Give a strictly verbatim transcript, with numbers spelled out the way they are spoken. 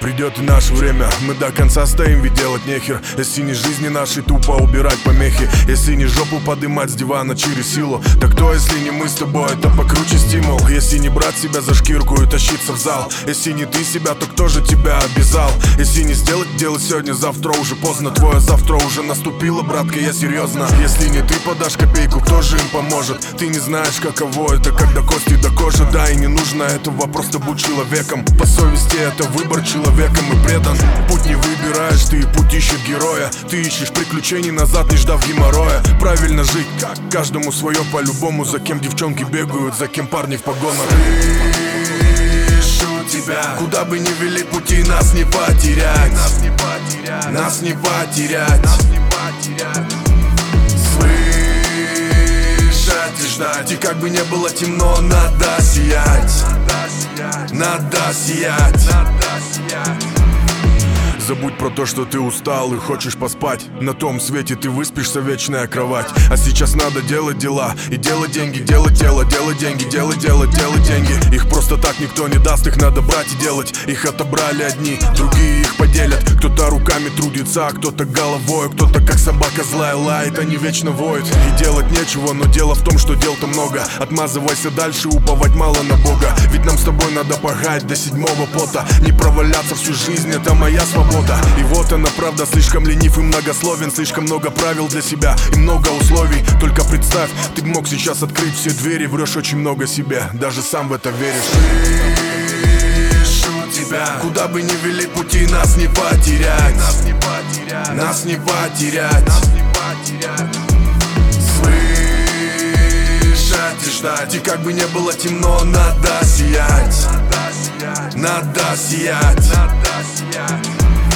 Придет и наше время, мы до конца стоим, ведь делать нехер. Если не жизни нашей тупо убирать помехи, если не жопу подымать с дивана через силу, так кто, если не мы с тобой, это покруче стимул. Если не брать себя за шкирку и тащиться в зал, если не ты себя, то кто же тебя обязал? Если не сделать дело сегодня, завтра уже поздно. Твое завтра уже наступило, братка, я серьезно. Если не ты подашь копейку, кто же им поможет? Ты не знаешь, каково это, когда кости до кожи. Да, и не нужно этого, просто будь человеком. По совести это выбор, человеком и предан. Путь не выбираешь, ты путь ищет героя. Ты ищешь приключений назад, не ждав геморроя. Правильно жить, как каждому свое по-любому. За кем девчонки бегают, за кем парни в погонах. Слышу тебя, куда бы ни вели пути, нас не потерять. Нас не потерять, нас не потерять, нас не потерять. Слышать и ждать, и как бы не было темно, надо сиять. Надо сиять, надо сиять. Забудь про то, что ты устал и хочешь поспать. На том свете ты выспишься, вечная кровать. А сейчас надо делать дела и делать деньги, делать дело, делать деньги, делать, делать, делать деньги. Их просто так никто не даст, их надо брать и делать. Их отобрали одни, другие их поделят. Кто-то руками трудится, а кто-то головой, кто-то как собака злая лает, они вечно воют. И делать нечего, но дело в том, что дел-то много. Отмазывайся дальше, уповать мало на Бога. Ведь нам с тобой надо пахать до седьмого пота. Не проваляться всю жизнь, это моя свобода. И вот она правда, слишком ленив и многословен. Слишком много правил для себя и много условий. Только представь, ты мог сейчас открыть все двери. Врешь очень много себе, даже сам в это веришь. Слышу тебя, куда бы ни вели пути, нас не потерять. Нас не потерять, нас не потерять, нас не потерять. Слышать и ждать, и как бы не было темно, надо сиять. Надо сиять, надо сиять, надо сиять.